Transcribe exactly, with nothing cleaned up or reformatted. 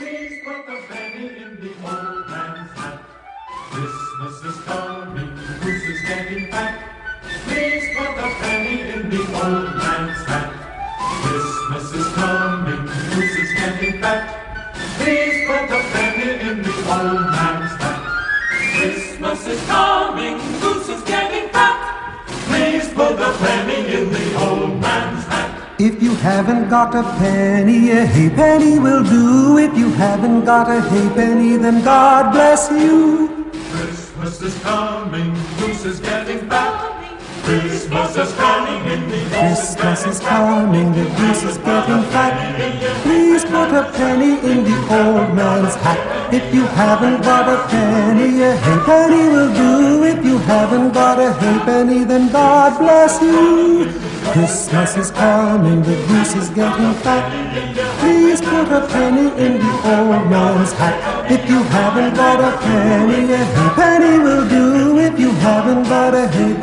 Please put the penny in the old man's hat. Christmas is coming, Goose is getting fat. Please put the penny in the old man's hat. Christmas is coming, Goose is getting fat. Please put the penny in the old man's hat. Christmas is coming, Goose is getting fat. Please put the penny in the old man's hat. If you haven't got a penny, a halfpenny will do. If you haven't got a halfpenny, then God bless you. Christmas is coming, Goose is getting fat. Christmas is coming, in the Christmas is coming, the goose is getting fat. Please put a penny in the old man's hat. If you haven't got a penny, a halfpenny will do. If you haven't got a halfpenny, then God bless you. Christmas is coming, the goose is getting fat. Please put a penny in the old man's hat. If you haven't got a penny, a halfpenny will do. If you haven't got a halfpenny,